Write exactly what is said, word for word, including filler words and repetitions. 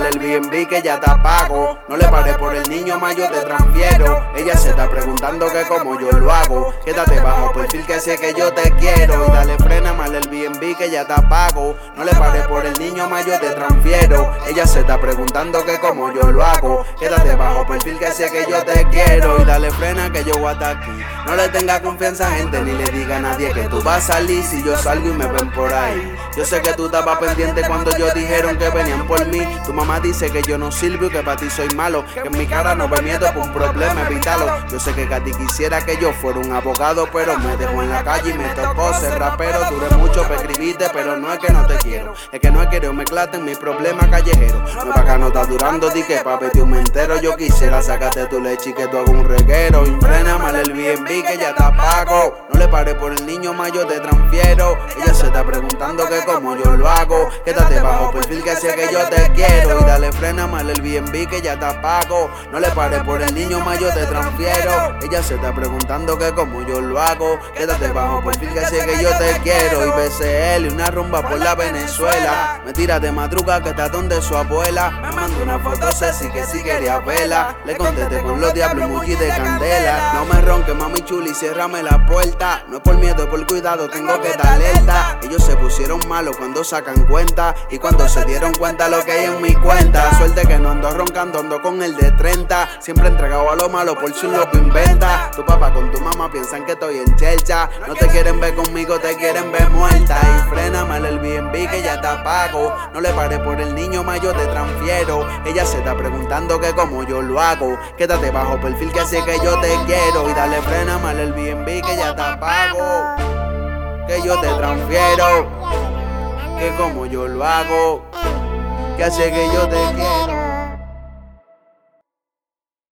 mal el B and B que ya te pago. No le pares por el niño más, yo te transfiero. Ella se está preguntando que cómo yo lo hago. Quédate bajo perfil que sé que yo te quiero. Y dale frena mal el B and B que ya te pago. No le pares por el niño más, yo te transfiero. Ella se está preguntando que cómo yo lo hago. Quédate bajo perfil que sé que yo te quiero. Y dale frena que yo voy hasta aquí. No le tenga confianza a gente ni le diga a nadie que tú vas a salir si yo salgo y me ven por ahí. Yo sé que tú estabas pendiente cuando yo dijeron que venían por mí. Tu mamá dice que yo no sirvo y que para ti soy malo, que en mi cara no ve miedo por un problema, evítalo. Yo sé que Katy quisiera que yo fuera un abogado, pero me dejó en la calle y me tocó ser rapero. Duré mucho para escribirte, pero no es que no te quiero, es que no es que yo mezclarte en mis problemas callejeros. No es para no está durando, di que pa' pedir un entero. Yo quisiera sacarte tu leche y que tú hagas un reguero. Y frena mal el B and B que ya te pago. No le pares por el niño más, yo te transfiero. Ella se está preguntando que cómo yo lo hago. Quédate bajo perfil que sé que yo te quiero. Y dale frena mal el B and B que ya te pago. No le pares por el niño más, yo te transfiero. Ella se está preguntando que cómo yo lo hago. Quédate bajo perfil que sé que yo te quiero. Y B C L y una rumba por la Venezuela. Me tira de madruga que está donde su abuela. Me mandó una foto Ceci que si quería verla. Le contesté con los diablos emoji de candela. No me ronques mami chuli, ciérrame la puerta. No es por miedo, es por cuidado, tengo que estar alerta. Ellos se pusieron malos cuando sacan cuenta. Y cuando se dieron cuenta lo que hay en mi cuenta. Suerte que no ando roncando, ando con el de treinta. Siempre entregado a lo malo por si un loco inventa. Tu papá con tu mamá piensan que estoy en chelcha. No te quieren ver conmigo, te quieren ver muerta. Y frena mal el B and B que ya te pago. No le pares por el niño más, yo te transfiero. Ella se está preguntando que cómo yo lo hago. Quédate bajo perfil que sé que yo te quiero. Y dale frena mal el B and B que ya te pago. Que yo te transfiero. Que como yo lo hago. Que sé que yo te quiero.